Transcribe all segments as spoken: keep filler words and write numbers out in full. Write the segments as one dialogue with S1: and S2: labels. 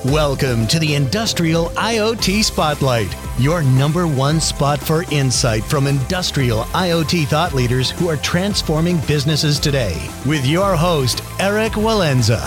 S1: Welcome to the Industrial IoT Spotlight, your number one spot for insight from industrial IoT thought leaders who are transforming businesses today. With your host, Eric Walenza.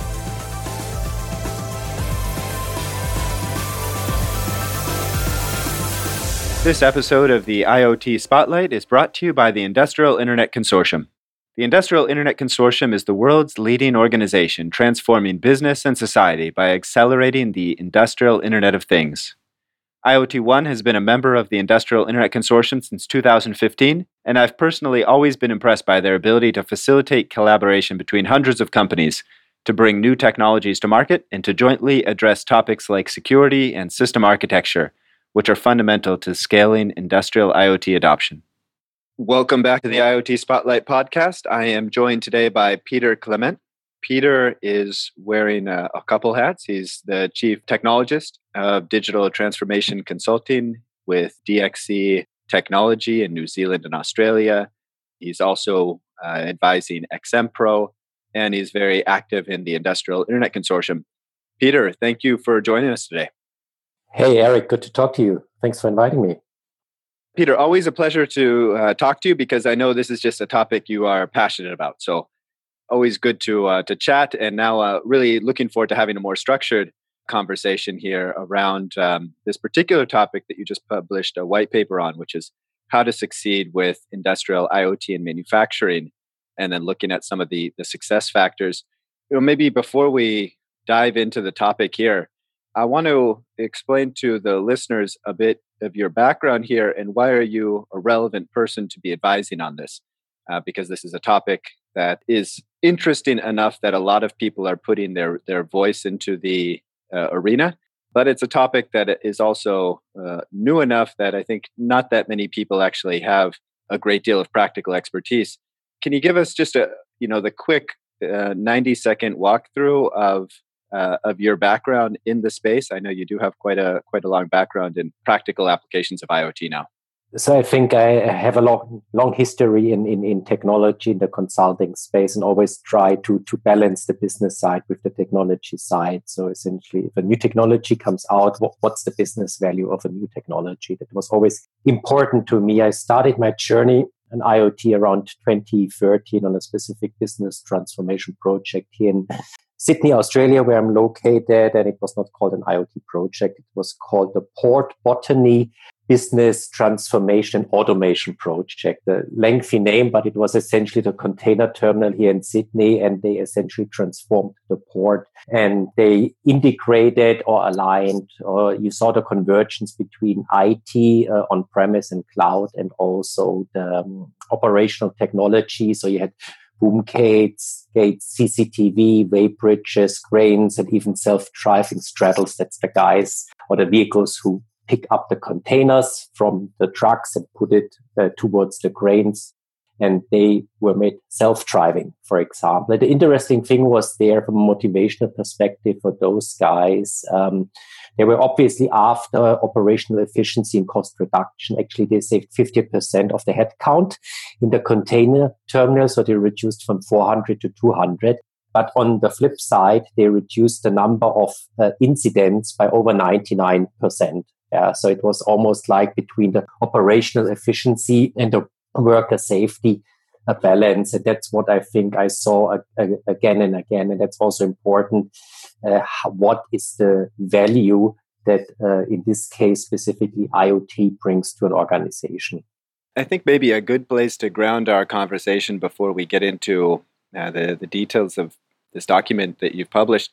S2: This episode of the IoT Spotlight is brought to you by the Industrial Internet Consortium. The Industrial Internet Consortium is the world's leading organization transforming business and society by accelerating the industrial Internet of Things. I O T One has been a member of the Industrial Internet Consortium since two thousand fifteen, and I've personally always been impressed by their ability to facilitate collaboration between hundreds of companies to bring new technologies to market and to jointly address topics like security and system architecture, which are fundamental to scaling industrial IoT adoption. Welcome back to the IoT Spotlight podcast. I am joined today by Peter Clement. Peter is wearing a, a couple hats. He's the Chief Technologist of Digital Transformation Consulting with D X C Technology in New Zealand and Australia. He's also uh, advising X M Pro, and he's very active in the Industrial Internet Consortium. Peter, thank you for joining us today.
S3: Hey, Eric, good to talk to you. Thanks for inviting me.
S2: Peter, always a pleasure to uh, talk to you because I know this is just a topic you are passionate about. So always good to uh, to chat. And now uh, really looking forward to having a more structured conversation here around um, this particular topic that you just published a white paper on, which is how to succeed with industrial IoT and manufacturing, and then looking at some of the, the success factors. You know, maybe before we dive into the topic here, I want to explain to the listeners a bit of your background here and why are you a relevant person to be advising on this? Uh, because this is a topic that is interesting enough that a lot of people are putting their, their voice into the uh, arena, but it's a topic that is also uh, new enough that I think not that many people actually have a great deal of practical expertise. Can you give us just a, you know, the quick uh, ninety second walkthrough of Uh, of your background in the space? I know you do have quite a quite a long background in practical applications of IoT now.
S3: So I think I have a long long history in, in, in technology, in the consulting space, and always try to to balance the business side with the technology side. So essentially, if a new technology comes out, what, what's the business value of a new technology? That was always important to me. I started my journey in IoT around twenty thirteen on a specific business transformation project here in Sydney, Australia, where I'm located, and it was not called an IoT project. It was called the Port Botany Business Transformation Automation Project. A lengthy name, but it was essentially the container terminal here in Sydney, and they essentially transformed the port, and they integrated or aligned, or you saw the convergence between I T uh, on-premise and cloud, and also the um, operational technology. So you had boom gates, gates, C C T V, weight bridges, cranes, and even self-driving straddles. That's the guys or the vehicles who pick up the containers from the trucks and put it uh, towards the cranes. And they were made self-driving, for example. The interesting thing was there from a motivational perspective for those guys. Um, they were obviously after operational efficiency and cost reduction. Actually, they saved fifty percent of the headcount in the container terminal. So they reduced from four hundred to two hundred. But on the flip side, they reduced the number of uh, incidents by over ninety-nine percent. Yeah, so it was almost like between the operational efficiency and the worker safety, a balance. And that's what I think I saw uh, uh, again and again. And that's also important. Uh, how, what is the value that, uh, in this case, specifically IoT brings to an organization?
S2: I think maybe a good place to ground our conversation before we get into uh, the, the details of this document that you've published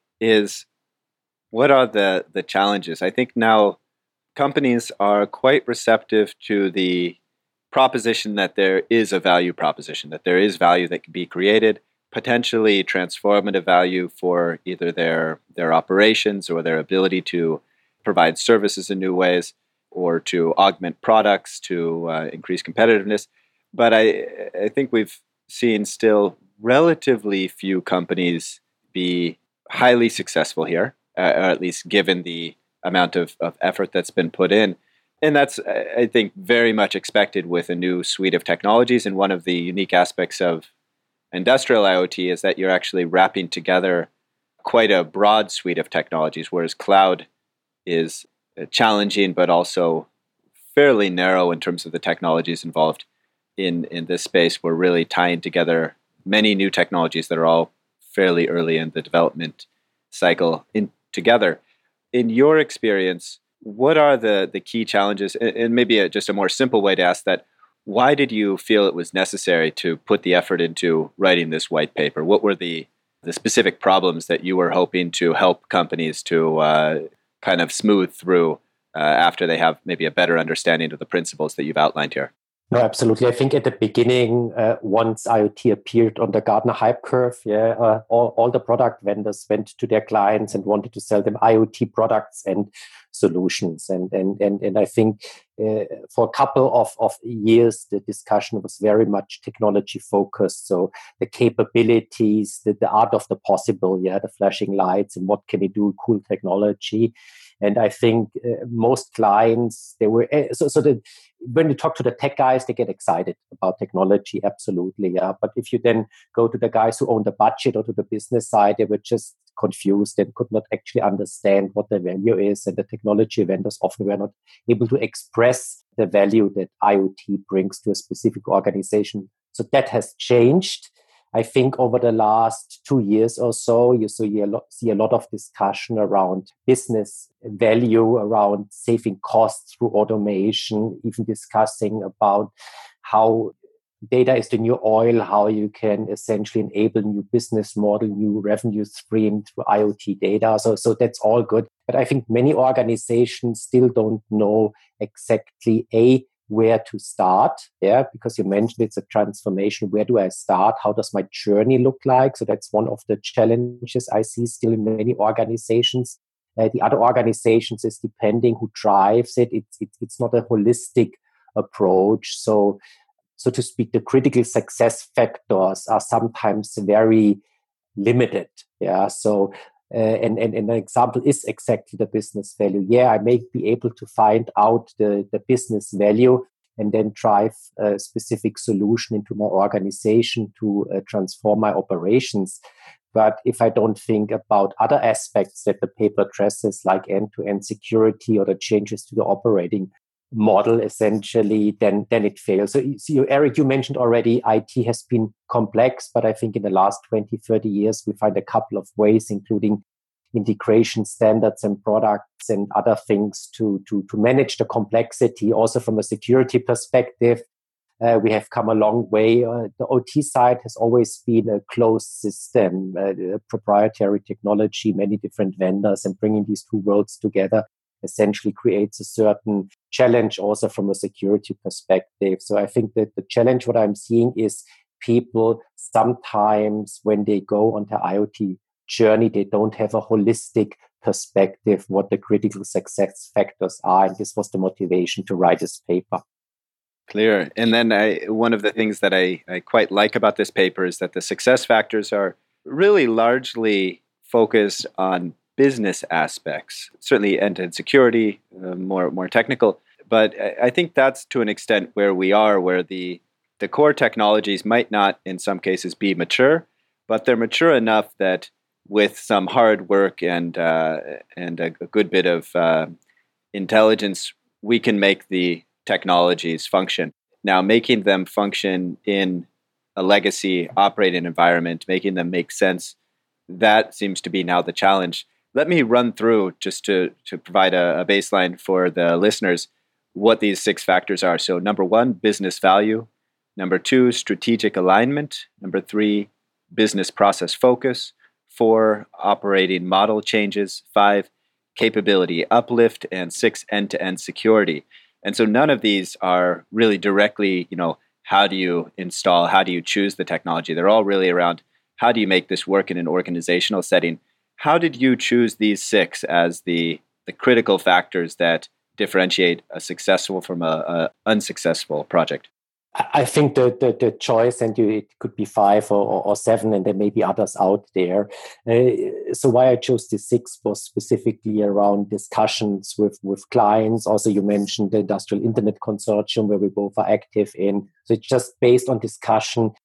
S2: is what are the, the challenges? I think now companies are quite receptive to the proposition that there is a value proposition, that there is value that can be created, potentially transformative value for either their their operations or their ability to provide services in new ways or to augment products to uh, increase competitiveness. But I, I think we've seen still relatively few companies be highly successful here, uh, or at least given the amount of, of effort that's been put in. And that's, I think, very much expected with a new suite of technologies. And one of the unique aspects of industrial IoT is that you're actually wrapping together quite a broad suite of technologies, whereas cloud is challenging, but also fairly narrow in terms of the technologies involved in, in this space. We're really tying together many new technologies that are all fairly early in the development cycle in together. In your experience, what are the, the key challenges? And, and maybe a, just a more simple way to ask that, why did you feel it was necessary to put the effort into writing this white paper? What were the, the specific problems that you were hoping to help companies to uh, kind of smooth through uh, after they have maybe a better understanding of the principles that you've outlined here?
S3: No, absolutely. I think at the beginning, uh, once IoT appeared on the Gartner hype curve, yeah, uh, all, all the product vendors went to their clients and wanted to sell them IoT products and solutions. And and and, and I think uh, for a couple of, of years, the discussion was very much technology focused. So the capabilities, the, the art of the possible, yeah, the flashing lights and what can we do, cool technology. And I think uh, most clients, they were, uh, so, so the, when you talk to the tech guys, they get excited about technology, absolutely. Yeah. But if you then go to the guys who own the budget or to the business side, they were just confused and could not actually understand what the value is. And the technology vendors often were not able to express the value that IoT brings to a specific organization. So that has changed. I think over the last two years or so, you see a lot, see a lot of discussion around business value, around saving costs through automation, even discussing about how data is the new oil, how you can essentially enable new business model, new revenue stream through IoT data. So, so that's all good. But I think many organizations still don't know exactly, A, where to start, yeah, because you mentioned it's a transformation. Where do I start? How does my journey look like? So that's one of the challenges I see still in many organizations. Uh, the other organizations is depending who drives it. It's it, it's not a holistic approach. So, so to speak, the critical success factors are sometimes very limited. Yeah, so. Uh, and, and, and an example is exactly the business value. Yeah, I may be able to find out the, the business value and then drive a specific solution into my organization to uh, transform my operations. But if I don't think about other aspects that the paper addresses, like end-to-end security or the changes to the operating model, essentially, then then it fails. So, so you, Eric, you mentioned already I T has been complex, but I think in the last twenty, thirty years, we find a couple of ways, including integration standards and products and other things to, to, to manage the complexity. Also from a security perspective, uh, we have come a long way. Uh, the O T side has always been a closed system, uh, a proprietary technology, many different vendors, and bringing these two worlds together essentially creates a certain challenge also from a security perspective. So I think that the challenge, what I'm seeing is people sometimes when they go on the IoT journey, they don't have a holistic perspective what the critical success factors are. And this was the motivation to write this paper.
S2: Clear. And then I, one of the things that I, I quite like about this paper is that the success factors are really largely focused on business aspects, certainly end-to-end security, uh, more more technical. But I think that's to an extent where we are, where the the core technologies might not, in some cases, be mature, but they're mature enough that with some hard work and uh, and a, a good bit of uh, intelligence, we can make the technologies function. Now, making them function in a legacy operating environment, making them make sense, that seems to be now the challenge. Let me run through, just to, to provide a, a baseline for the listeners, what these six factors are. So number one, business value. Number two, strategic alignment. Number three, business process focus. Four, operating model changes. Five, capability uplift. And six, end-to-end security. And so none of these are really directly, you know, how do you install, how do you choose the technology? They're all really around how do you make this work in an organizational setting. How did you choose these six as the, the critical factors that differentiate a successful from a, a unsuccessful project?
S3: I think the, the, the choice, and you, it could be five or, or, or seven, and there may be others out there. Uh, so why I chose the six was specifically around discussions with, with clients. Also, you mentioned the Industrial Internet Consortium, where we both are active in. So it's just based on discussion.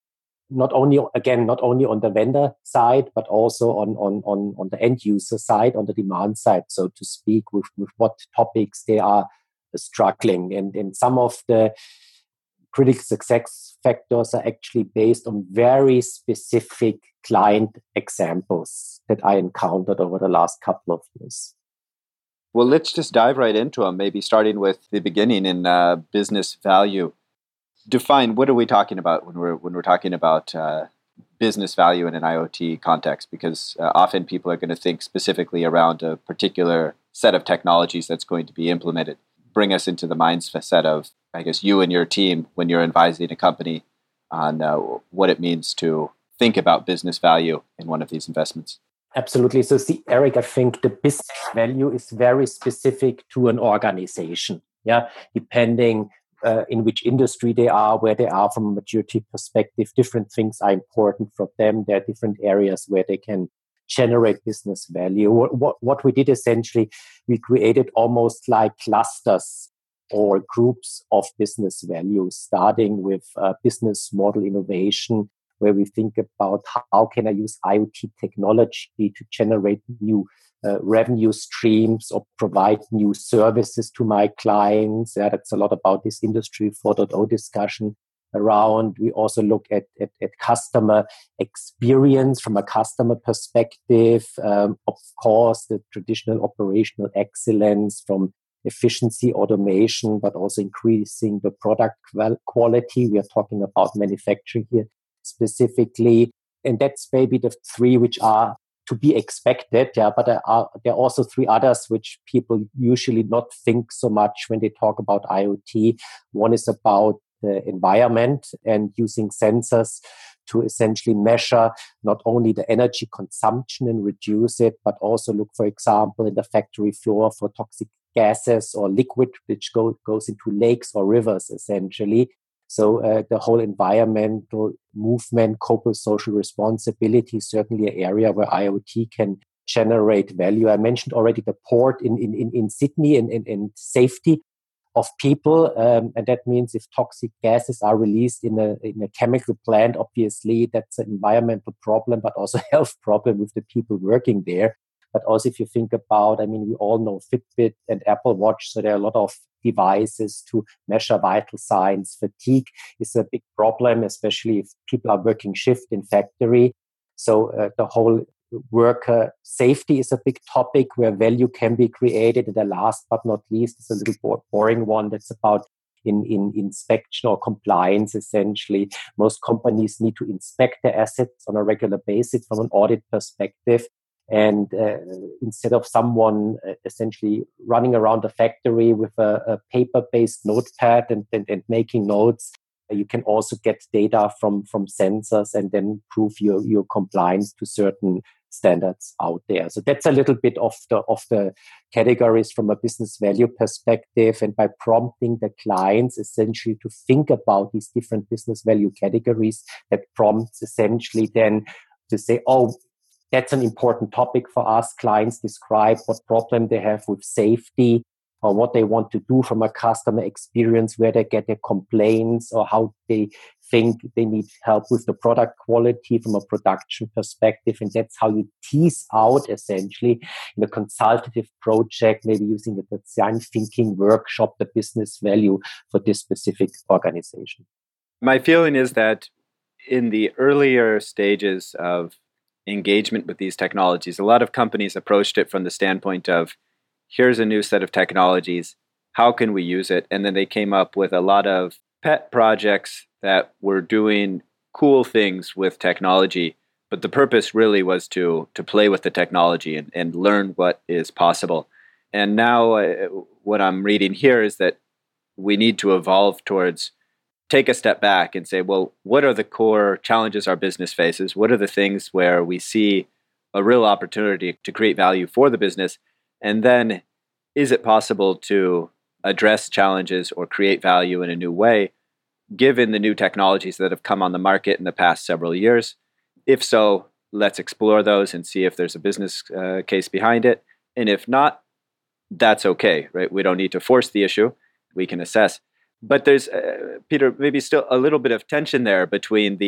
S3: not only, again, not only on the vendor side, but also on, on, on, on the end user side, on the demand side, so to speak, with, with what topics they are struggling. And, and some of the critical success factors are actually based on very specific client examples that I encountered over the last couple of years.
S2: Well, let's just dive right into them, maybe starting with the beginning in uh, business value. Define, what are we talking about when we're when we're talking about uh, business value in an IoT context? Because uh, often people are going to think specifically around a particular set of technologies that's going to be implemented. Bring us into the mindset of, I guess, you and your team when you're advising a company on uh, what it means to think about business value in one of these investments.
S3: Absolutely. So see, Eric, I think the business value is very specific to an organization. Yeah, depending uh, in which industry they are, where they are from a maturity perspective, different things are important for them. There are different areas where they can generate business value. What, what, what we did essentially, we created almost like clusters or groups of business value, starting with uh, business model innovation, where we think about how can I use IoT technology to generate new uh, revenue streams or provide new services to my clients. Yeah, that's a lot about this Industry four point oh discussion around. We also look at, at, at customer experience from a customer perspective. Um, of course, the traditional operational excellence from efficiency, automation, but also increasing the product quality. We are talking about manufacturing here specifically. And that's maybe the three which are to be expected. Yeah, but there are, there are also three others which people usually not think so much when they talk about IoT. One is about the environment and using sensors to essentially measure not only the energy consumption and reduce it, but also look, for example, in the factory floor for toxic gases or liquid which go, goes into lakes or rivers, essentially. So uh, the whole environmental movement, corporate social responsibility is certainly an area where IoT can generate value. I mentioned already the port in, in, in, in Sydney and, and, and safety of people. Um, and that means if toxic gases are released in a, in a chemical plant, obviously that's an environmental problem, but also a health problem with the people working there. But also if you think about, I mean, we all know Fitbit and Apple Watch, so there are a lot of devices to measure vital signs. Fatigue is a big problem, especially if people are working shift in factory. So uh, the whole worker safety is a big topic where value can be created. And the last but not least is a little boring one that's about in, in inspection or compliance, essentially. Most companies need to inspect their assets on a regular basis from an audit perspective. And uh, instead of someone uh, essentially running around the factory with a, a paper-based notepad and, and, and making notes, uh, you can also get data from, from sensors and then prove your, your compliance to certain standards out there. So that's a little bit of the, of the categories from a business value perspective. And by prompting the clients essentially to think about these different business value categories, that prompts essentially then to say, oh, that's an important topic for us. Clients describe what problem they have with safety or what they want to do from a customer experience, where they get their complaints or how they think they need help with the product quality from a production perspective. And that's how you tease out essentially in a consultative project, maybe using a design thinking workshop, the business value for this specific organization.
S2: My feeling is that in the earlier stages of engagement with these technologies, a lot of companies approached it from the standpoint of, here's a new set of technologies, how can we use it? And then they came up with a lot of pet projects that were doing cool things with technology, but the purpose really was to to play with the technology and, and learn what is possible. And now uh, what I'm reading here is that we need to evolve towards take a step back and say, well, what are the core challenges our business faces? What are the things where we see a real opportunity to create value for the business? And then is it possible to address challenges or create value in a new way, given the new technologies that have come on the market in the past several years? If so, let's explore those and see if there's a business uh, case behind it. And if not, that's okay, right? We don't need to force the issue. We can assess. But there's, uh, Peter, maybe still a little bit of tension there between the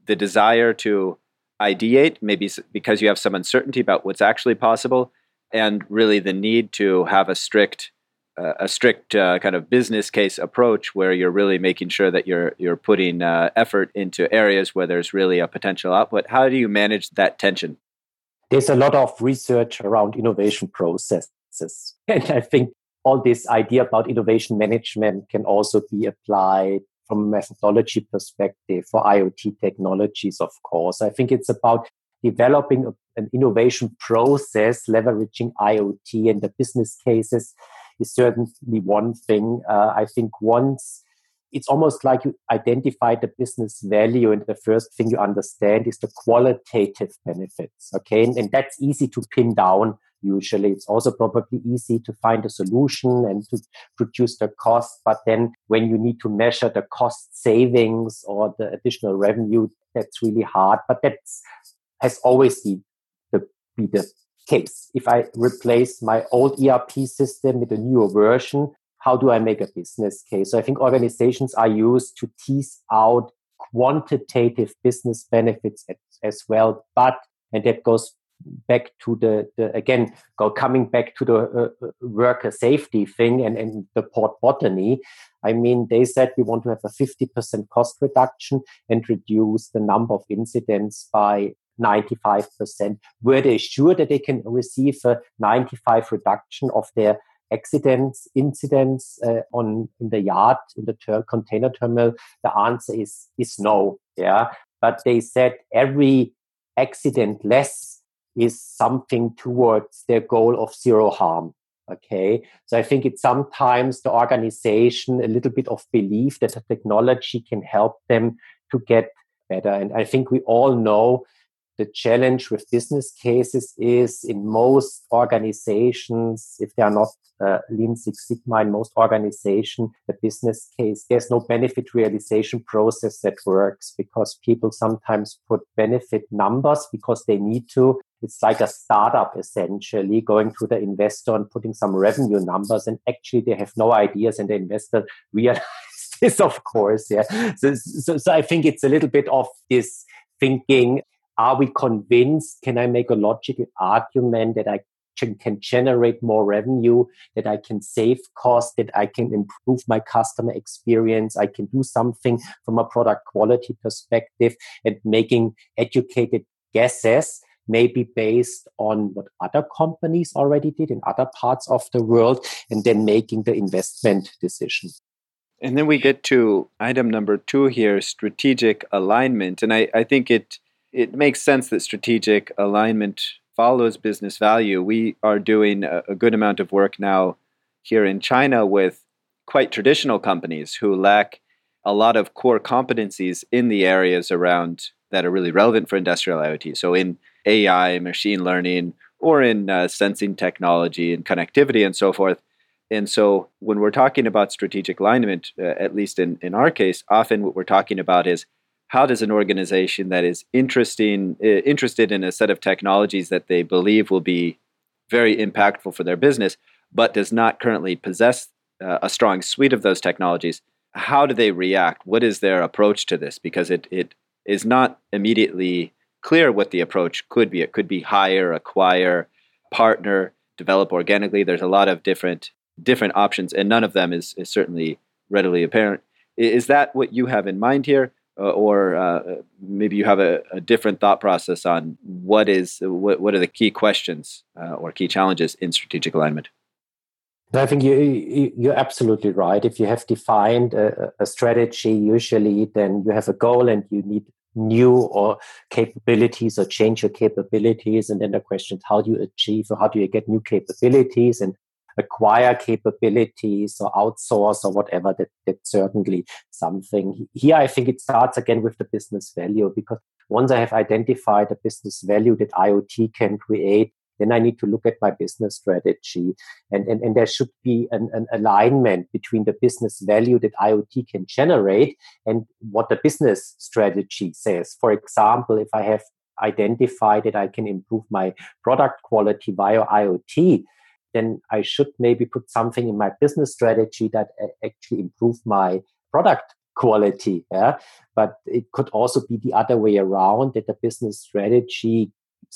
S2: the desire to ideate, maybe because you have some uncertainty about what's actually possible, and really the need to have a strict uh, a strict uh, kind of business case approach where you're really making sure that you're you're putting uh, effort into areas where there's really a potential output. How do you manage that tension?
S3: There's a lot of research around innovation processes. And I think all this idea about innovation management can also be applied from a methodology perspective for IoT technologies, of course. I think it's about developing an innovation process, leveraging IoT, and the business cases is certainly one thing. Uh, I think once it's almost like you identify the business value, and the first thing you understand is the qualitative benefits. Okay, and, and that's easy to pin down. Usually, it's also probably easy to find a solution and to produce the cost. But then when you need to measure the cost savings or the additional revenue, that's really hard. But that's has always been the, be the case. If I replace my old E R P system with a newer version, how do I make a business case? So I think organizations are used to tease out quantitative business benefits as, as well. But, and that goes back to the, the again, go coming back to the uh, worker safety thing and, and the port botany. I mean, they said we want to have a fifty percent cost reduction and reduce the number of incidents by ninety-five percent. Were they sure that they can receive a ninety-five reduction of their accidents, incidents uh, on in the yard, in the ter- container terminal? The answer is is no. Yeah, but they said every accident less is something towards their goal of zero harm. Okay, so I think it's sometimes the organization a little bit of belief that the technology can help them to get better. And I think we all know the challenge with business cases is in most organizations, if they are not uh, Lean Six Sigma, in most organizations, the business case, there's no benefit realization process that works because people sometimes put benefit numbers because they need to. It's like a startup, essentially, going to the investor and putting some revenue numbers, and actually they have no ideas, and the investor realizes this, of course. Yeah. So, so, so I think it's a little bit of this thinking. Are we convinced? Can I make a logical argument that I can generate more revenue, that I can save costs, that I can improve my customer experience, I can do something from a product quality perspective, and making educated guesses, maybe based on what other companies already did in other parts of the world, and then making the investment decision.
S2: And then we get to item number two here, strategic alignment. And I, I think it It makes sense that strategic alignment follows business value. We are doing a, a good amount of work now here in China with quite traditional companies who lack a lot of core competencies in the areas around that are really relevant for industrial IoT. So in A I, machine learning, or in uh, sensing technology and connectivity and so forth. And so when we're talking about strategic alignment, uh, at least in, in our case, often what we're talking about is how does an organization that is interesting, uh, interested in a set of technologies that they believe will be very impactful for their business, but does not currently possess uh, a strong suite of those technologies, how do they react? What is their approach to this? Because it it is not immediately clear what the approach could be. It could be hire, acquire, partner, develop organically. There's a lot of different different options, and none of them is, is certainly readily apparent. Is that what you have in mind here? Uh, or uh, maybe you have a, a different thought process on what is what, what are the key questions uh, or key challenges in strategic alignment?
S3: I think you, you, you're absolutely right. If you have defined a, a strategy, usually then you have a goal and you need new or capabilities or change your capabilities. And then the question is, how do you achieve or how do you get new capabilities and acquire capabilities or outsource or whatever? That, that's certainly something. Here, I think it starts again with the business value, because once I have identified the business value that IoT can create, then I need to look at my business strategy. And, and, and there should be an, an alignment between the business value that IoT can generate and what the business strategy says. For example, if I have identified that I can improve my product quality via IoT, then I should maybe put something in my business strategy that actually improve my product quality. Yeah, but it could also be the other way around, that the business strategy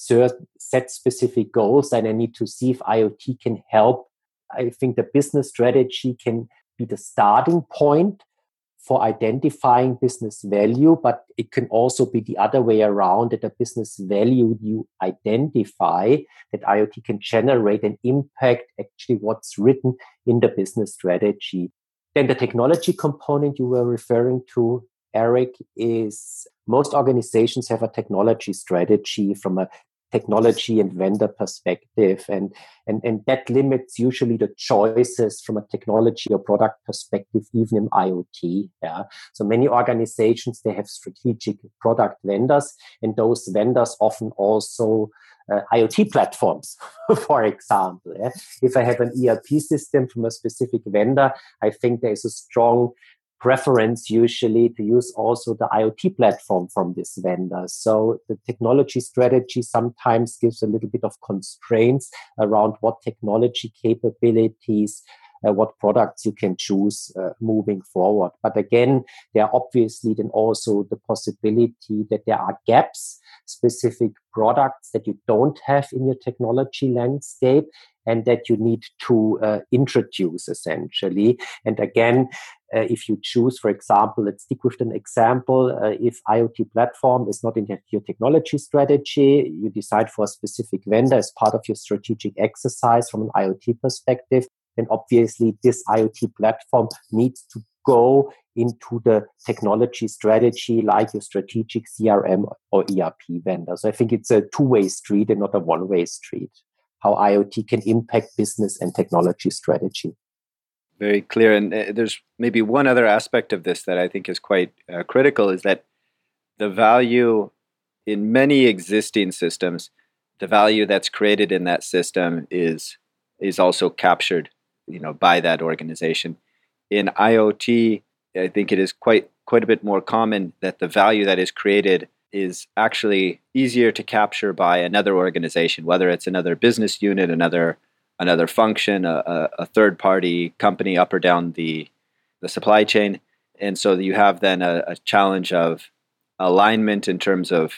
S3: set specific goals, and I need to see if IoT can help. I think the business strategy can be the starting point for identifying business value, but it can also be the other way around, that the business value you identify, that IoT can generate and impact actually what's written in the business strategy. Then the technology component you were referring to, Eric, is most organizations have a technology strategy from a technology and vendor perspective, and, and and that limits usually the choices from a technology or product perspective, even in IoT. Yeah, so many organizations, they have strategic product vendors, and those vendors often also uh, IoT platforms. For example, yeah? If I have an E R P system from a specific vendor, I think there is a strong preference usually to use also the IoT platform from this vendor. So the technology strategy sometimes gives a little bit of constraints around what technology capabilities, uh, what products you can choose uh, moving forward. But again, there are obviously then also the possibility that there are gaps, specific products that you don't have in your technology landscape, and that you need to uh, introduce essentially. And again, uh, if you choose, for example, let's stick with an example, uh, if IoT platform is not in your technology strategy, you decide for a specific vendor as part of your strategic exercise from an IoT perspective, then obviously this IoT platform needs to go into the technology strategy like your strategic C R M or E R P vendor. So I think it's a two-way street and not a one-way street, how IoT can impact business and technology strategy.
S2: Very clear. And uh, there's maybe one other aspect of this that I think is quite uh, critical, is that the value in many existing systems, the value that's created in that system is is also captured, you know, by that organization. In IoT, I think it is quite quite a bit more common that the value that is created is actually easier to capture by another organization, whether it's another business unit, another another function, a, a third-party company up or down the the supply chain. And so you have then a, a challenge of alignment in terms of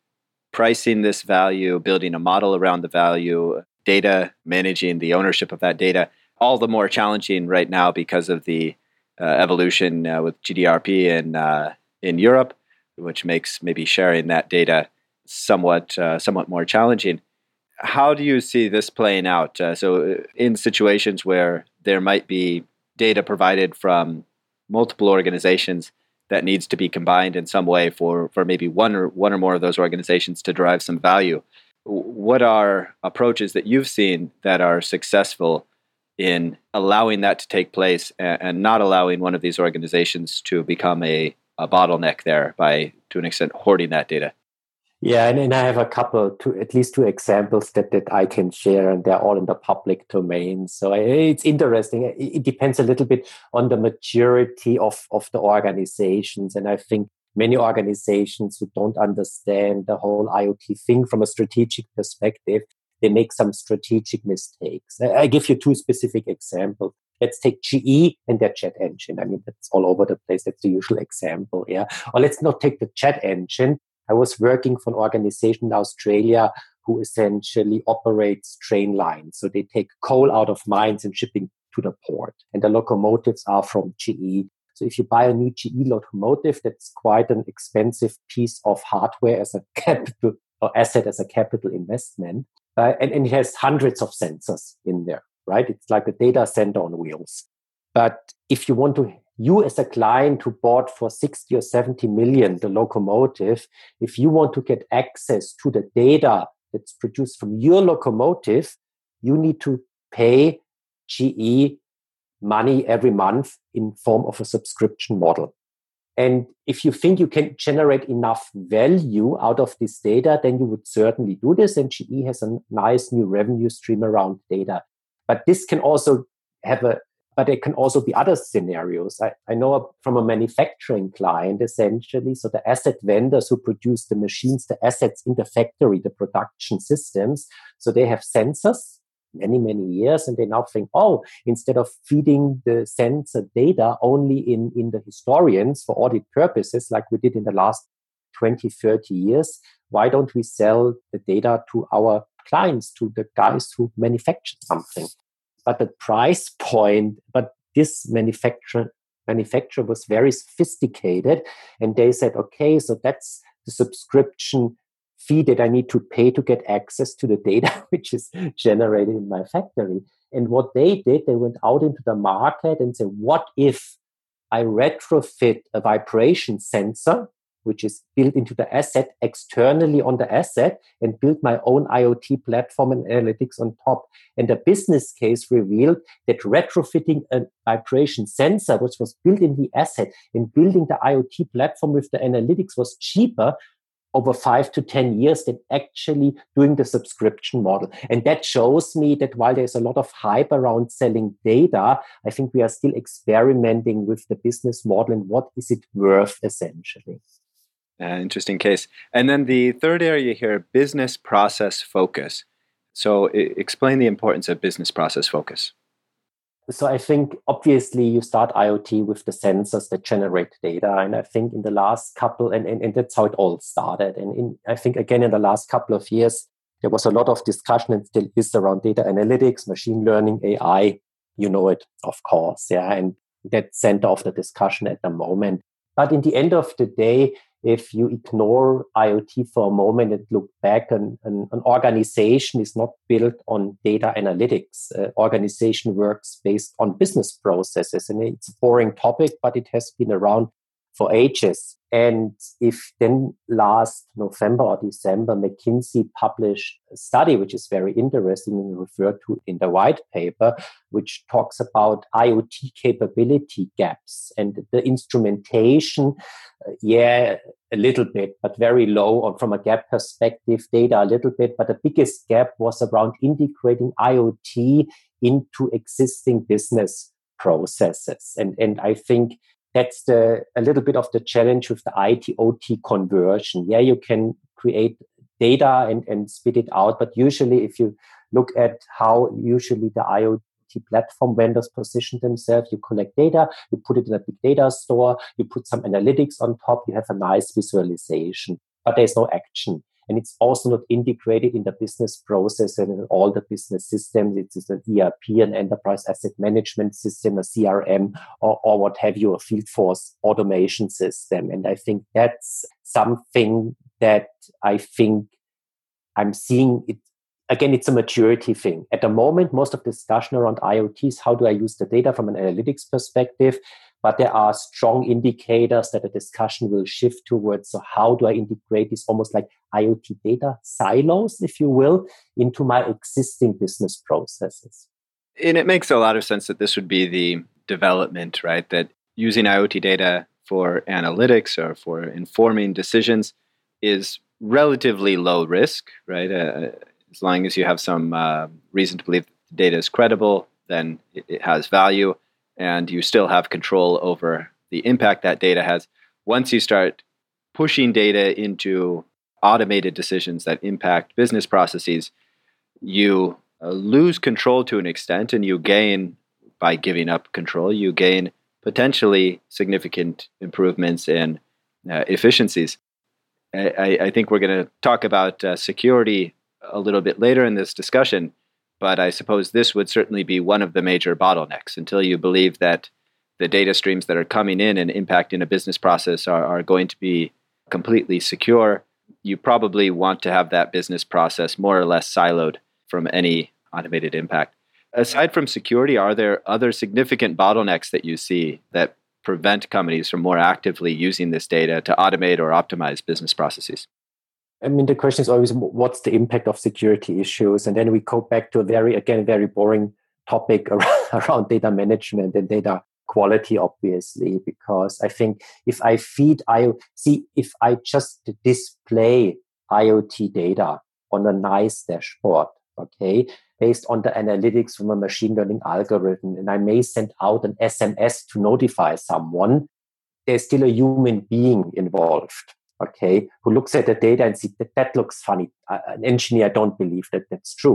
S2: pricing this value, building a model around the value, data, managing the ownership of that data, all the more challenging right now because of the uh, evolution uh, with G D P R in uh, in Europe, which makes maybe sharing that data somewhat uh, somewhat more challenging. How do you see this playing out? Uh, so in situations where there might be data provided from multiple organizations that needs to be combined in some way for, for maybe one or one or more of those organizations to derive some value, what are approaches that you've seen that are successful in allowing that to take place and, and not allowing one of these organizations to become a, a bottleneck there by, to an extent, hoarding that data?
S3: Yeah, and, and I have a couple, two, at least two examples that, that I can share, and they're all in the public domain. So it's interesting. It, it depends a little bit on the maturity of, of the organizations. And I think many organizations who don't understand the whole IoT thing from a strategic perspective, they make some strategic mistakes. I, I give you two specific examples. Let's take G E and their jet engine. I mean, that's all over the place. That's the usual example. Yeah. Or let's not take the jet engine. I was working for an organization in Australia who essentially operates train lines. So they take coal out of mines and shipping to the port. And the locomotives are from G E. So if you buy a new G E locomotive, that's quite an expensive piece of hardware as a capital or asset as a capital investment. Uh, and, and it has hundreds of sensors in there, right? It's like a data center on wheels. But if you want to, you as a client who bought for sixty or seventy million the locomotive, if you want to get access to the data that's produced from your locomotive, you need to pay G E money every month in form of a subscription model. And if you think you can generate enough value out of this data, then you would certainly do this. And G E has a nice new revenue stream around data. But this can also have a, but there can also be other scenarios. I, I know from a manufacturing client, essentially, so the asset vendors who produce the machines, the assets in the factory, the production systems, so they have sensors many, many years. And they now think, oh, instead of feeding the sensor data only in, in the historians for audit purposes, like we did in the last twenty, thirty years, why don't we sell the data to our clients, to the guys who manufacture something? But the price point, but this manufacturer manufacturer was very sophisticated, and they said, okay, so that's the subscription fee that I need to pay to get access to the data which is generated in my factory. And what they did, they went out into the market and said, what if I retrofit a vibration sensor, which is built into the asset externally on the asset, and build my own IoT platform and analytics on top. And the business case revealed that retrofitting a vibration sensor, which was built in the asset, and building the IoT platform with the analytics was cheaper over five to ten years than actually doing the subscription model. And that shows me that while there's a lot of hype around selling data, I think we are still experimenting with the business model and what is it worth essentially.
S2: Uh, interesting case. And then the third area here, business process focus. So I- explain the importance of business process focus.
S3: So I think obviously you start IoT with the sensors that generate data. And I think in the last couple, and, and, and that's how it all started. And in, I think again, in the last couple of years, there was a lot of discussion and still is around data analytics, machine learning, A I. You know it, of course. Yeah. And that's center of the discussion at the moment. But in the end of the day, if you ignore IoT for a moment and look back, an, an, an organization is not built on data analytics. Uh, organization works based on business processes. And it's a boring topic, but it has been around for ages. And if then last November or December, McKinsey published a study, which is very interesting and referred to in the white paper, which talks about IoT capability gaps and the instrumentation, uh, yeah, a little bit, but very low on, from a gap perspective, data a little bit. But the biggest gap was around integrating IoT into existing business processes. And, and I think that's the a little bit of the challenge with the I T O T conversion. Yeah, you can create data and, and spit it out, but usually if you look at how usually the IoT platform vendors position themselves, you collect data, you put it in a big data store, you put some analytics on top, you have a nice visualization, but there's no action. And it's also not integrated in the business process and in all the business systems. It's an E R P, an enterprise asset management system, a C R M, or, or what have you, a field force automation system. And I think that's something that I think I'm seeing it. Again, it's a maturity thing. At the moment, most of the discussion around IoT is how do I use the data from an analytics perspective? But there are strong indicators that the discussion will shift towards, so how do I integrate this almost like IoT data silos, if you will, into my existing business processes?
S2: And it makes a lot of sense that this would be the development, right? That using IoT data for analytics or for informing decisions is relatively low risk, right? Uh, as long as you have some uh, reason to believe the data is credible, then it, it has value. And you still have control over the impact that data has. Once you start pushing data into automated decisions that impact business processes, you uh, lose control to an extent, and you gain, by giving up control, you gain potentially significant improvements in uh, efficiencies. I, I think we're going to talk about uh, security a little bit later in this discussion. But I suppose this would certainly be one of the major bottlenecks. Until you believe that the data streams that are coming in and impacting a business process are, are going to be completely secure, you probably want to have that business process more or less siloed from any automated impact. Aside from security, are there other significant bottlenecks that you see that prevent companies from more actively using this data to automate or optimize business processes?
S3: I mean, the question is always, what's the impact of security issues? And then we go back to a very, again, very boring topic around, around data management and data quality, obviously, because I think if I feed IoT, see, if I just display IoT data on a nice dashboard, okay, based on the analytics from a machine learning algorithm, and I may send out an S M S to notify someone, there's still a human being involved. Okay, who looks at the data and sees that that looks funny. Uh, an engineer don't believe that that's true.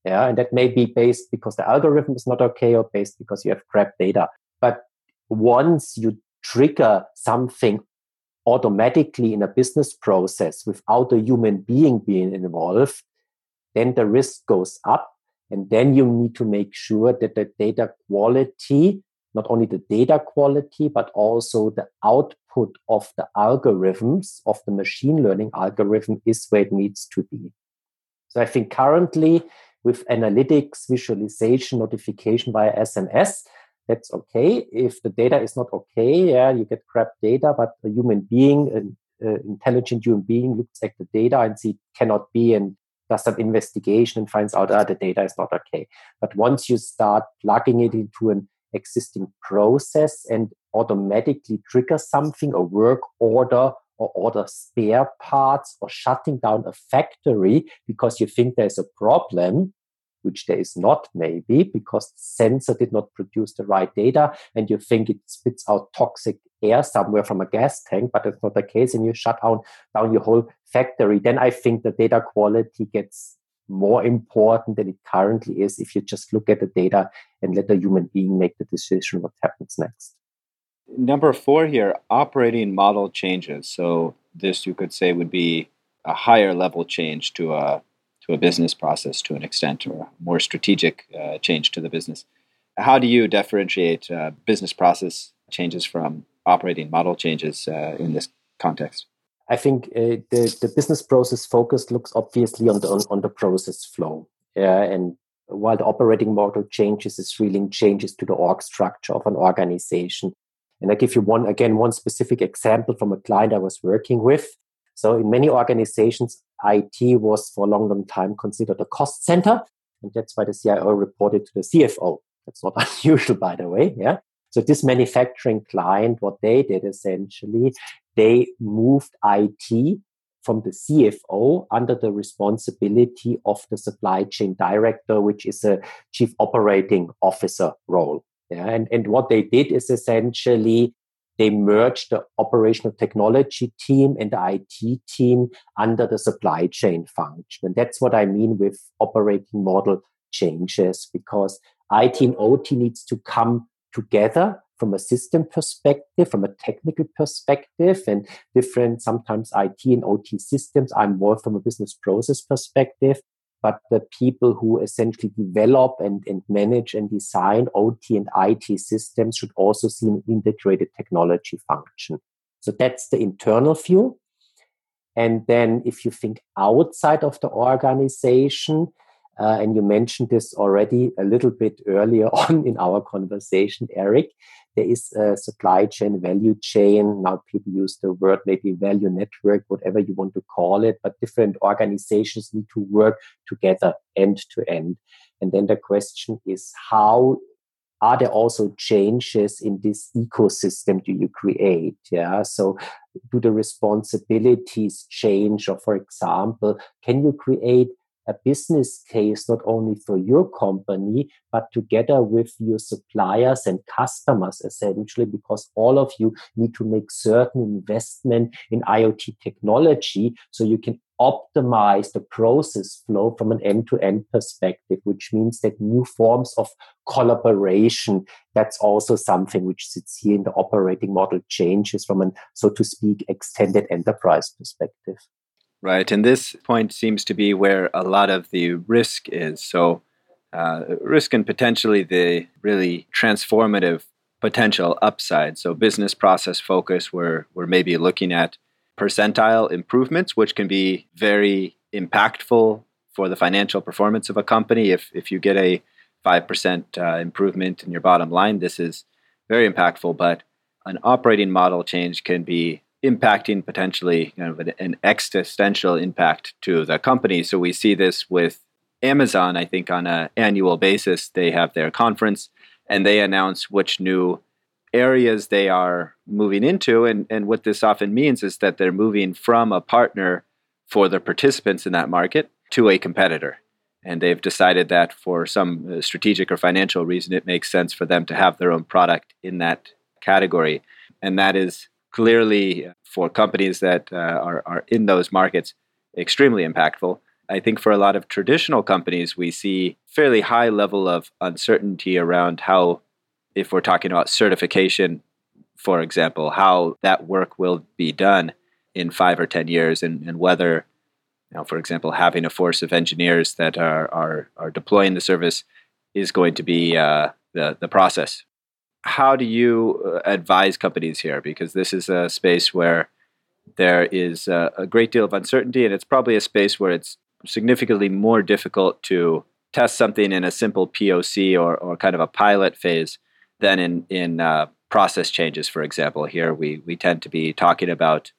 S3: Yeah, and that may be based because the algorithm is not okay or based because you have crap data. But once you trigger something automatically in a business process without a human being being involved, then the risk goes up. And then you need to make sure that the data quality, not only the data quality, but also the output of the algorithms, of the machine learning algorithm, is where it needs to be. So I think currently with analytics, visualization, notification via S M S, that's okay. If the data is not okay, yeah, you get crap data, but a human being, an uh, intelligent human being looks at the data and see it cannot be and does some investigation and finds out, ah, the data is not okay. But once you start plugging it into an existing process and automatically trigger something, a work order, or order spare parts, or shutting down a factory because you think there's a problem, which there is not maybe because the sensor did not produce the right data, and you think it spits out toxic air somewhere from a gas tank, but it's not the case, and you shut down, down your whole factory, then I think the data quality gets more important than it currently is if you just look at the data and let a human being make the decision what happens next.
S2: Number four here, operating model changes. So this, you could say, would be a higher level change to a to a business process to an extent, or a more strategic uh, change to the business. How do you differentiate uh, business process changes from operating model changes uh, in this context?
S3: I think uh, the, the business process focus looks obviously on the on, on the process flow. Yeah, and while the operating model changes is really changes to the org structure of an organization. And I give you one, again, one specific example from a client I was working with. So in many organizations, I T was for a long, long time considered a cost center. And that's why the C I O reported to the C F O. That's not unusual, by the way. Yeah. So this manufacturing client, what they did essentially, they moved I T from the C F O under the responsibility of the supply chain director, which is a chief operating officer role. Yeah, and, and what they did is essentially they merged the operational technology team and the I T team under the supply chain function. And that's what I mean with operating model changes, because I T and O T needs to come together from a system perspective, from a technical perspective, and different, sometimes I T and O T systems are involved from a business process perspective. But the people who essentially develop and, and manage and design O T and I T systems should also see an integrated technology function. So that's the internal view. And then if you think outside of the organization, uh, and you mentioned this already a little bit earlier on in our conversation, Eric, there is a supply chain, value chain. Now people use the word maybe value network, whatever you want to call it, but different organizations need to work together end to end. And then the question is, how are there also changes in this ecosystem do you create? Yeah. So do the responsibilities change? Or for example, can you create a business case not only for your company, but together with your suppliers and customers, essentially, because all of you need to make certain investment in I O T technology so you can optimize the process flow from an end-to-end perspective, which means that new forms of collaboration, that's also something which sits here in the operating model changes from an, so to speak, extended enterprise perspective.
S2: Right. And this point seems to be where a lot of the risk is. So uh, risk and potentially the really transformative potential upside. So business process focus, where we're maybe looking at percentile improvements, which can be very impactful for the financial performance of a company. If, if you get a five percent uh, improvement in your bottom line, this is very impactful. But an operating model change can be impacting potentially kind of an, an existential impact to the company. So we see this with Amazon. I think on an annual basis, they have their conference and they announce which new areas they are moving into. And, and what this often means is that they're moving from a partner for the participants in that market to a competitor. And they've decided that for some strategic or financial reason, it makes sense for them to have their own product in that category. And that is clearly, for companies that uh, are, are in those markets, extremely impactful. I think for a lot of traditional companies, we see fairly high level of uncertainty around how, if we're talking about certification, for example, how that work will be done in five or ten years, and, and whether, you know, for example, having a force of engineers that are are, are deploying the service is going to be uh, the, the process. How do you advise companies here? Because this is a space where there is a, a great deal of uncertainty, and it's probably a space where it's significantly more difficult to test something in a simple P O C or, or kind of a pilot phase than in, in uh, process changes, for example. Here we, we tend to be talking about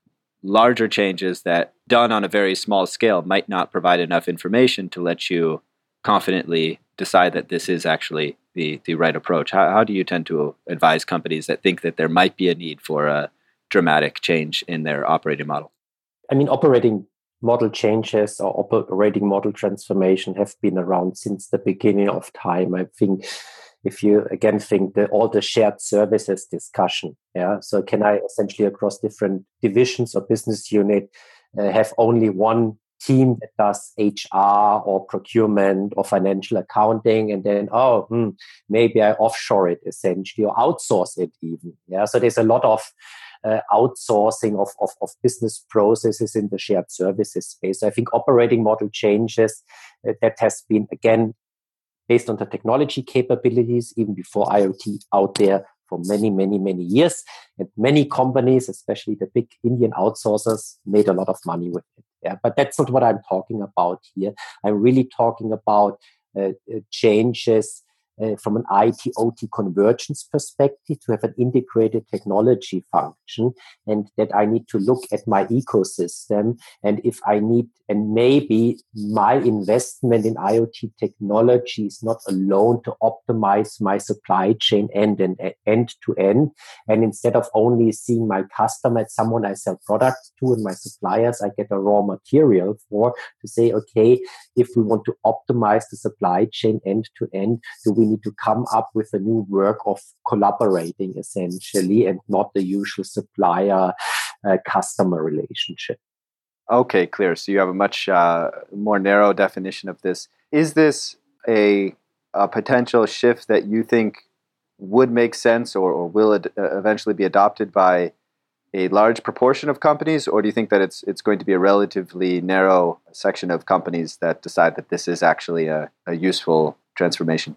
S2: larger changes that, done on a very small scale, might not provide enough information to let you confidently decide that this is actually the, the right approach. How, how do you tend to advise companies that think that there might be a need for a dramatic change in their operating model?
S3: I mean, operating model changes or operating model transformation have been around since the beginning of time. I think if you again think that all the shared services discussion, yeah, so can I essentially across different divisions or business unit uh, have only one team that does H R or procurement or financial accounting, and then oh hmm, maybe I offshore it essentially or outsource it even. Yeah, so there's a lot of Uh, outsourcing of, of, of business processes in the shared services space. So I think operating model changes, uh, that has been, again, based on the technology capabilities, even before IoT, out there for many, many, many years. And many companies, especially the big Indian outsourcers, made a lot of money with it. Yeah, but that's not what I'm talking about here. I'm really talking about uh, uh, changes Uh, from an I T O T convergence perspective to have an integrated technology function, and that I need to look at my ecosystem, and if I need, and maybe my investment in IoT technology is not alone to optimize my supply chain end and end to end, and instead of only seeing my customer as someone I sell products to and my suppliers I get a raw material for, to say, okay, if we want to optimize the supply chain end to end, do we need to come up with a new work of collaborating essentially, and not the usual supplier uh, customer relationship.
S2: Okay, clear. So you have a much uh, more narrow definition of this. Is this a, a potential shift that you think would make sense, or, or will it uh, eventually be adopted by a large proportion of companies, or do you think that it's it's going to be a relatively narrow section of companies that decide that this is actually a, a useful transformation?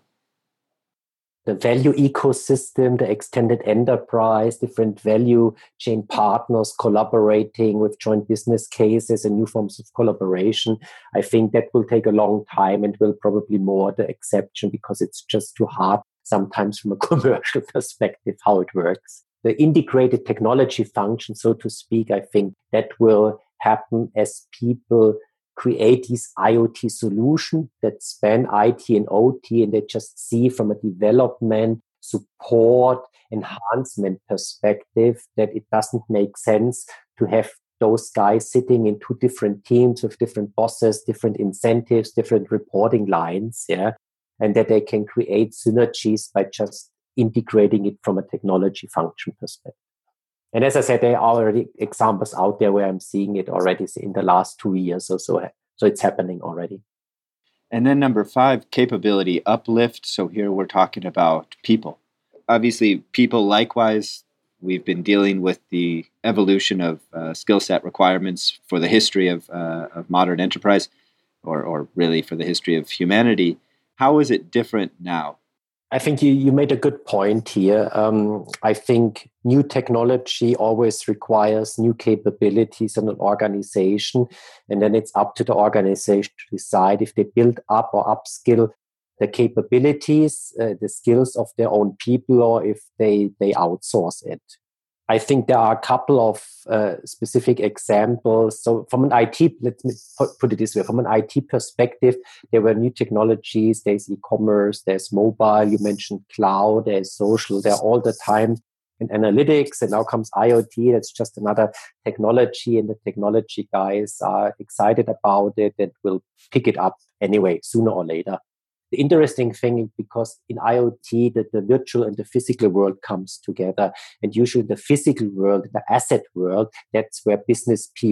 S3: The value ecosystem, the extended enterprise, different value chain partners collaborating with joint business cases and new forms of collaboration. I think that will take a long time and will probably more the exception, because it's just too hard sometimes from a commercial perspective how it works. The integrated technology function, so to speak, I think that will happen as people create these IoT solutions that span I T and O T, and they just see from a development, support, enhancement perspective that it doesn't make sense to have those guys sitting in two different teams with different bosses, different incentives, different reporting lines, yeah, and that they can create synergies by just integrating it from a technology function perspective. And as I said, there are already examples out there where I'm seeing it already in the last two years or so. So it's happening already.
S2: And then number five, capability uplift. So here we're talking about people. Obviously, people likewise, we've been dealing with the evolution of uh, skill set requirements for the history of, uh, of modern enterprise, or, or really for the history of humanity. How is it different now?
S3: I think you, you made a good point here. Um, I think new technology always requires new capabilities in an organization, and then it's up to the organization to decide if they build up or upskill the capabilities, uh, the skills of their own people, or if they, they outsource it. I think there are a couple of uh, specific examples. So from an I T, let me put it this way, from an I T perspective, there were new technologies, there's e-commerce, there's mobile, you mentioned cloud, there's social, they're all the time in analytics, and now comes IoT, that's just another technology, and the technology guys are excited about it and will pick it up anyway, sooner or later. The interesting thing is because in IoT, that the virtual and the physical world comes together. And usually the physical world, the asset world, that's where business people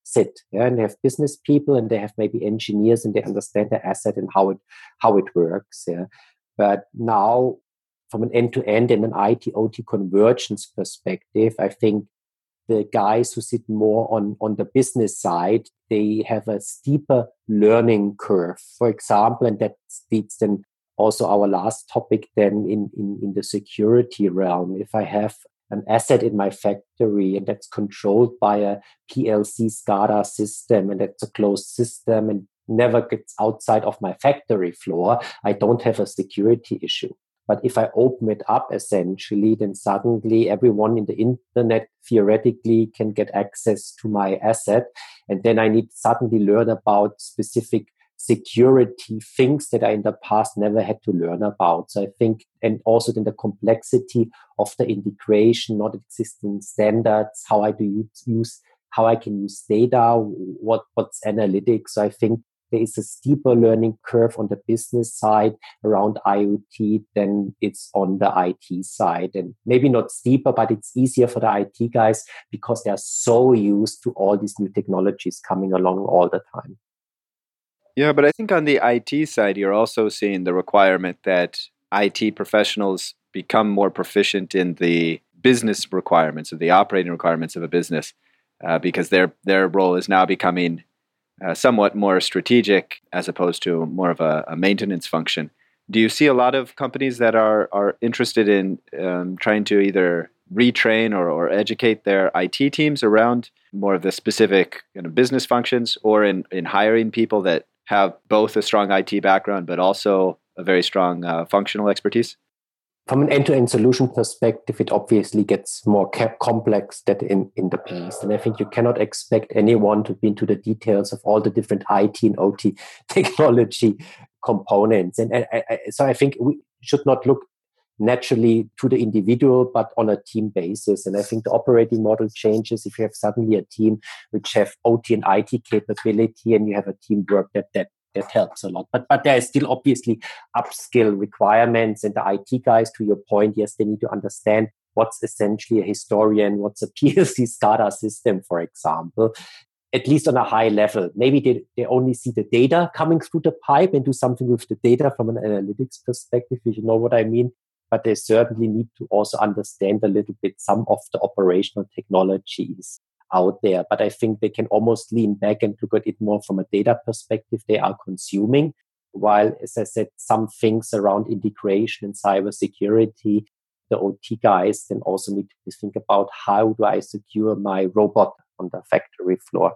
S3: sit. Yeah? And they have business people and they have maybe engineers and they understand the asset and how it how it works. Yeah? But now, from an end-to-end and an I T O T convergence perspective, I think the guys who sit more on, on the business side, they have a steeper learning curve. For example, and that leads then also our last topic then in, in, in the security realm. If I have an asset in my factory and that's controlled by a P L C SCADA system and that's a closed system and never gets outside of my factory floor, I don't have a security issue. But if I open it up, essentially, then suddenly everyone in the internet theoretically can get access to my asset. And then I need to suddenly learn about specific security things that I in the past never had to learn about. So I think, and also then the complexity of the integration, not existing standards, how I do use, use how I can use data, what what's analytics. So I think there is a steeper learning curve on the business side around IoT than it's on the I T side. And maybe not steeper, but it's easier for the I T guys because they're so used to all these new technologies coming along all the time.
S2: Yeah, but I think on the I T side, you're also seeing the requirement that I T professionals become more proficient in the business requirements, of the operating requirements of a business, uh, because their their role is now becoming Uh, somewhat more strategic as opposed to more of a, a maintenance function. Do you see a lot of companies that are are interested in um, trying to either retrain or, or educate their I T teams around more of the specific you know, business functions, or in, in hiring people that have both a strong I T background but also a very strong uh, functional expertise?
S3: From an end-to-end solution perspective, it obviously gets more complex than in, in the past. And I think you cannot expect anyone to be into the details of all the different I T and O T technology components. And, and, and so I think we should not look naturally to the individual, but on a team basis. And I think the operating model changes if you have suddenly a team which have O T and I T capability and you have a teamwork that that That helps a lot. But but there is still obviously upskill requirements. And the I T guys, to your point, yes, they need to understand what's essentially a historian, what's a P L C SCADA system, for example, at least on a high level. Maybe they, they only see the data coming through the pipe and do something with the data from an analytics perspective, if you know what I mean. But they certainly need to also understand a little bit some of the operational technologies out there. But I think they can almost lean back and look at it more from a data perspective they are consuming. While, as I said, some things around integration and cybersecurity, the O T guys then also need to think about how do I secure my robot on the factory floor.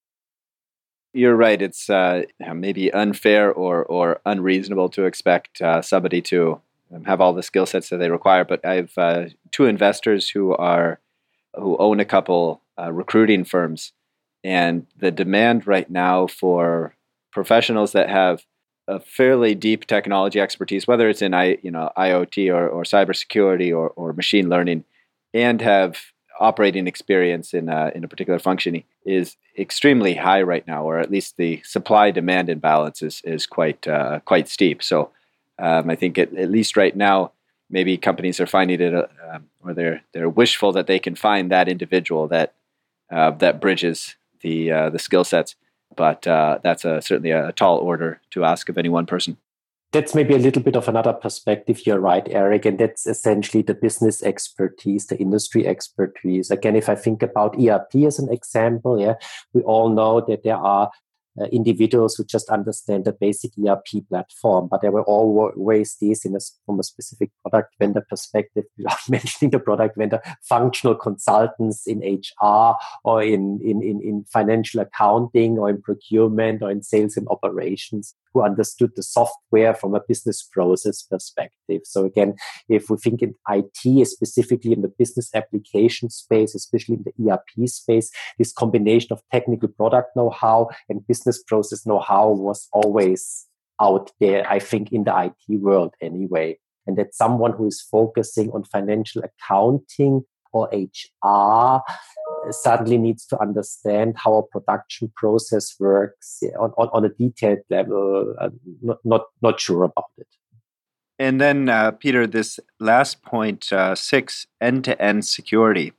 S2: You're right. It's uh, maybe unfair or or unreasonable to expect uh, somebody to have all the skill sets that they require. But I have uh, two investors who are who own a couple Uh, recruiting firms, and the demand right now for professionals that have a fairly deep technology expertise, whether it's in I, you know, IoT or, or cybersecurity or, or machine learning, and have operating experience in a, in a particular function, is extremely high right now, or at least the supply-demand imbalance is is quite uh, quite steep. So um, I think at, at least right now, maybe companies are finding it, uh, um, or they're they're wishful that they can find that individual that Uh, that bridges the uh, the skill sets, but uh, that's a, certainly a, a tall order to ask of any one person.
S3: That's maybe a little bit of another perspective. You're right, Eric, and that's essentially the business expertise, the industry expertise. Again, if I think about E R P as an example, yeah, we all know that there are Uh, individuals who just understand the basic E R P platform, but there were always these in a, from a specific product vendor perspective, without mentioning the product vendor, functional consultants in H R or in, in, in, in financial accounting or in procurement or in sales and operations who understood the software from a business process perspective. So again, if we think in I T, specifically in the business application space, especially in the E R P space, this combination of technical product know-how and business business process know-how was always out there, I think, in the I T world anyway. And that someone who is focusing on financial accounting or H R suddenly needs to understand how a production process works on, on, on a detailed level. Uh, not, not, not sure about it.
S2: And then, uh, Peter, this last point, uh, six, end-to-end security.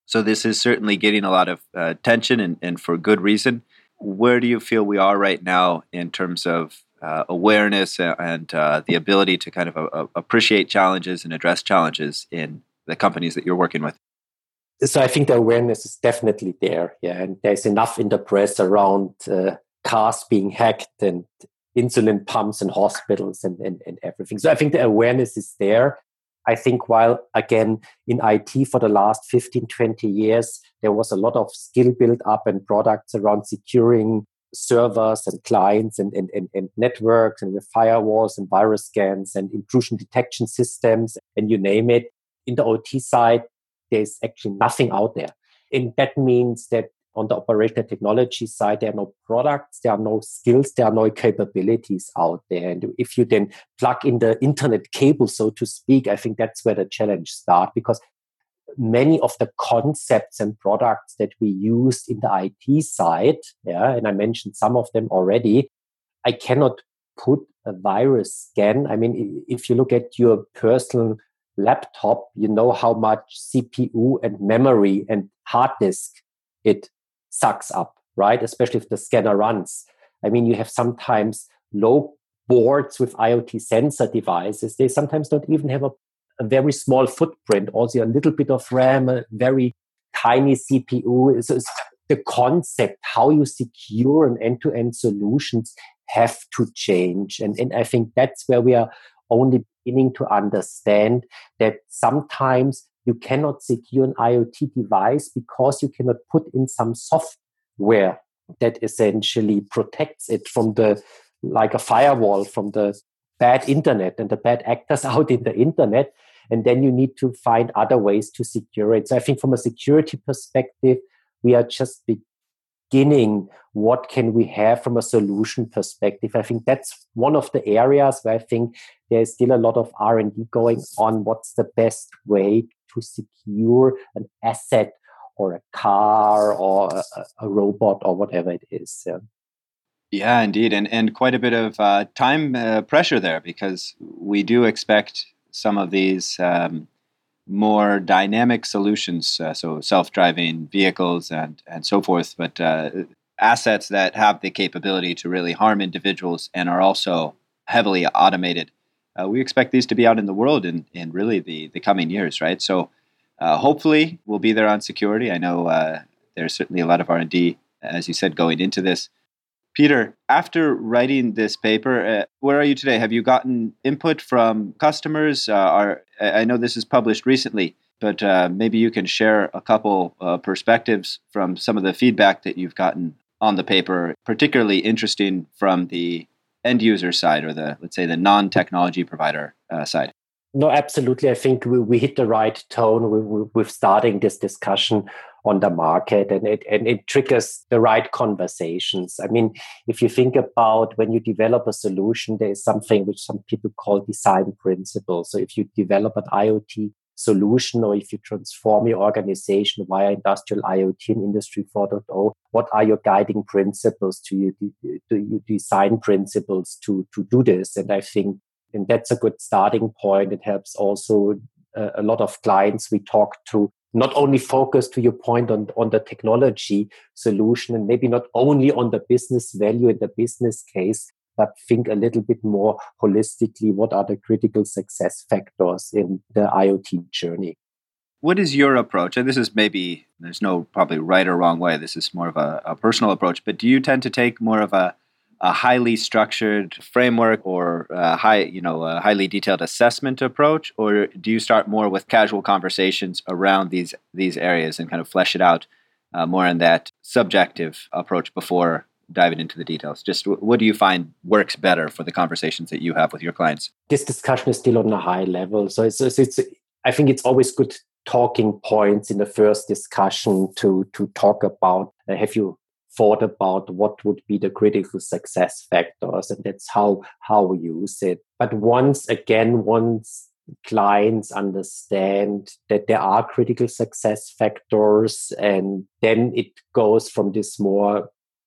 S2: So this is certainly getting a lot of uh, attention and, and for good reason. Where do you feel we are right now in terms of uh, awareness and uh, the ability to kind of uh, appreciate challenges and address challenges in the companies that you're working with?
S3: So I think the awareness is definitely there. Yeah, and there's enough in the press around uh, cars being hacked and insulin pumps in hospitals and, and, and everything. So I think the awareness is there. I think while, again, in I T for the last fifteen, twenty years, there was a lot of skill built up and products around securing servers and clients and, and, and, and networks and with firewalls and virus scans and intrusion detection systems and you name it. In the O T side, there's actually nothing out there. And that means that on the operational technology side, there are no products, there are no skills, there are no capabilities out there. And if you then plug in the internet cable, so to speak, I think that's where the challenge starts, because many of the concepts and products that we used in the I T side, yeah, and I mentioned some of them already, I cannot put a virus scan. I mean, if you look at your personal laptop, you know how much C P U and memory and hard disk it sucks up, right? Especially if the scanner runs. I mean, you have sometimes low boards with IoT sensor devices. They sometimes don't even have a, a very small footprint, also a little bit of RAM, a very tiny C P U. So it's the concept, how you secure an end-to-end solutions have to change. And, and I think that's where we are only beginning to understand that sometimes you cannot secure an IoT device because you cannot put in some software that essentially protects it from the, like a firewall, from the bad internet and the bad actors out in the internet. And then you need to find other ways to secure it. So I think from a security perspective, we are just beginning. What can we have from a solution perspective? I think that's one of the areas where I think there's still a lot of R and D going on. What's the best way to secure an asset or a car or a, a robot or whatever it is? Yeah,
S2: yeah indeed. And, and quite a bit of uh, time uh, pressure there, because we do expect some of these um, more dynamic solutions, uh, so self-driving vehicles and, and so forth, but uh, assets that have the capability to really harm individuals and are also heavily automated. Uh, we expect these to be out in the world in, in really the, the coming years, right? So uh, hopefully we'll be there on security. I know uh, there's certainly a lot of R and D, as you said, going into this. Peter, after writing this paper, uh, where are you today? Have you gotten input from customers? Uh, are, I know this is published recently, but uh, maybe you can share a couple uh, perspectives from some of the feedback that you've gotten on the paper, particularly interesting from the end user side, or the, let's say, the non-technology provider uh, side.
S3: No, absolutely. I think we, we hit the right tone with, with starting this discussion on the market, and it and it triggers the right conversations. I mean, if you think about when you develop a solution, there is something which some people call design principles. So if you develop an IoT solution, or if you transform your organization via industrial IoT and Industry four point oh, what are your guiding principles to your, to your design principles to, to do this? And I think and that's a good starting point. It helps also uh, a lot of clients we talk to not only focus, to your point, on, on the technology solution, and maybe not only on the business value and the business case, but think a little bit more holistically, what are the critical success factors in the IoT journey.
S2: What is your approach? And this is maybe, there's no probably right or wrong way. This is more of a, a personal approach, but do you tend to take more of a a highly structured framework or a high, you know, a highly detailed assessment approach, or do you start more with casual conversations around these these areas and kind of flesh it out uh, more in that subjective approach before diving into the details? Just what do you find works better for the conversations that you have with your clients?
S3: This discussion is still on a high level, so it's it's. it's I think it's always good talking points in the first discussion to to talk about. Uh, have you thought about what would be the critical success factors, and that's how how we use it. But once again, once clients understand that there are critical success factors, and then it goes from this more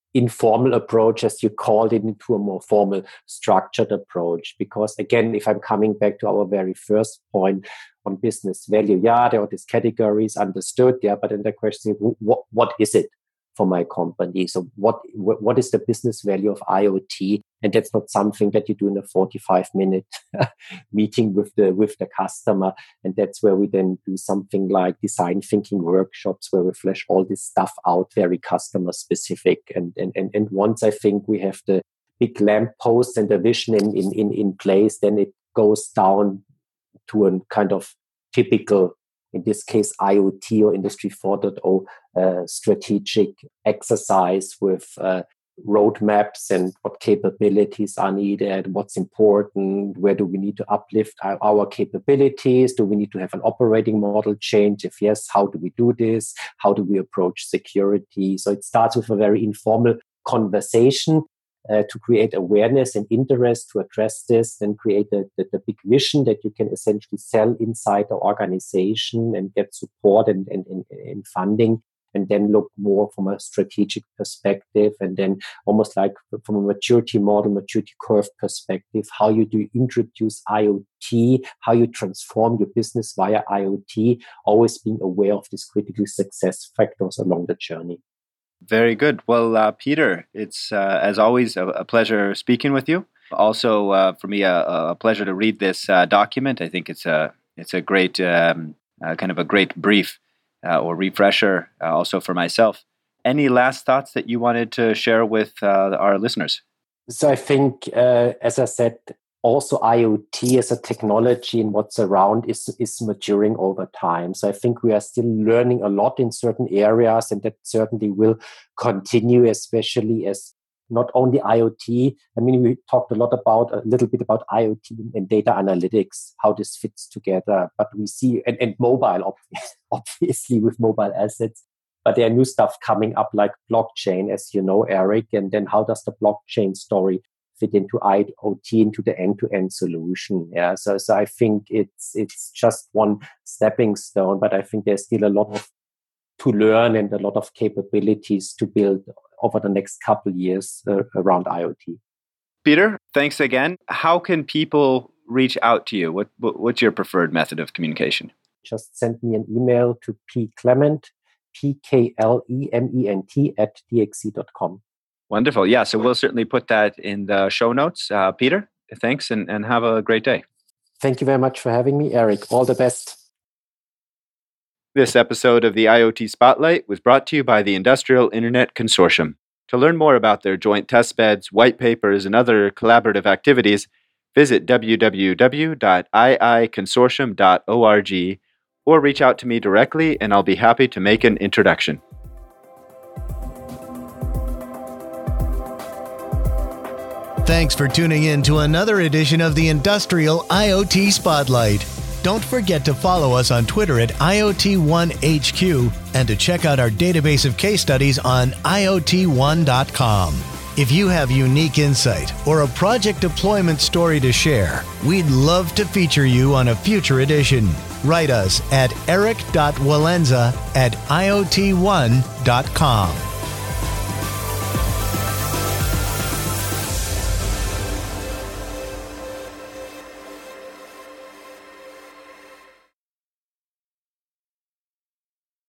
S3: informal approach, as you called it, into a more formal, structured approach. Because again, if I'm coming back to our very first point on business value, yeah, there are these categories understood, yeah, but then the question is, what, what is it for my company? So what, what is the business value of IoT? And that's not something that you do in a forty-five minute meeting with the with the customer. And that's where we then do something like design thinking workshops, where we flesh all this stuff out, very customer specific. And and and, and once I think we have the big lamppost and the vision in, in, in, in place, then it goes down to a kind of typical, in this case, IoT or Industry four point oh uh, strategic exercise with uh, roadmaps and what capabilities are needed, what's important, where do we need to uplift our, our capabilities, do we need to have an operating model change? If yes, how do we do this? How do we approach security? So it starts with a very informal conversation uh, to create awareness and interest to address this, then create the, the, the big vision that you can essentially sell inside the organization and get support and, and, and, and funding. And then look more from a strategic perspective, and then almost like from a maturity model, maturity curve perspective, how you do introduce IoT, how you transform your business via IoT, always being aware of these critical success factors along the journey.
S2: Very good. Well, uh, Peter, it's uh, as always a, a pleasure speaking with you. Also, uh, for me, a, a pleasure to read this uh, document. I think it's a it's a great um, uh, kind of a great brief. Uh, or refresher uh, also for myself. Any last thoughts that you wanted to share with uh, our listeners?
S3: So I think, uh, as I said, also IoT as a technology and what's around is, is maturing over time. So I think we are still learning a lot in certain areas, and that certainly will continue, especially as not only IoT. I mean, we talked a lot about, a little bit about IoT and data analytics, how this fits together. But we see, and, and mobile, obviously, with mobile assets. But there are new stuff coming up like blockchain, as you know, Eric. And then how does the blockchain story fit into IoT, into the end-to-end solution? Yeah, so so I think it's it's just one stepping stone, but I think there's still a lot of to learn and a lot of capabilities to build over the next couple of years uh, around IoT.
S2: Peter, thanks again. How can people reach out to you? What, what What's your preferred method of communication?
S3: Just send me an email to pclement, P K L E M E N T, at D X C dot com.
S2: Wonderful. Yeah, so we'll certainly put that in the show notes. Uh, Peter, thanks, and, and have a great day.
S3: Thank you very much for having me, Eric. All the best.
S2: This episode of the IoT Spotlight was brought to you by the Industrial Internet Consortium. To learn more about their joint testbeds, white papers, and other collaborative activities, visit w w w dot i i consortium dot org or reach out to me directly, and I'll be happy to make an introduction.
S1: Thanks for tuning in to another edition of the Industrial IoT Spotlight. Don't forget to follow us on Twitter at I O T one H Q and to check out our database of case studies on I O T one dot com. If you have unique insight or a project deployment story to share, we'd love to feature you on a future edition. Write us at eric dot walenza at I O T one dot com.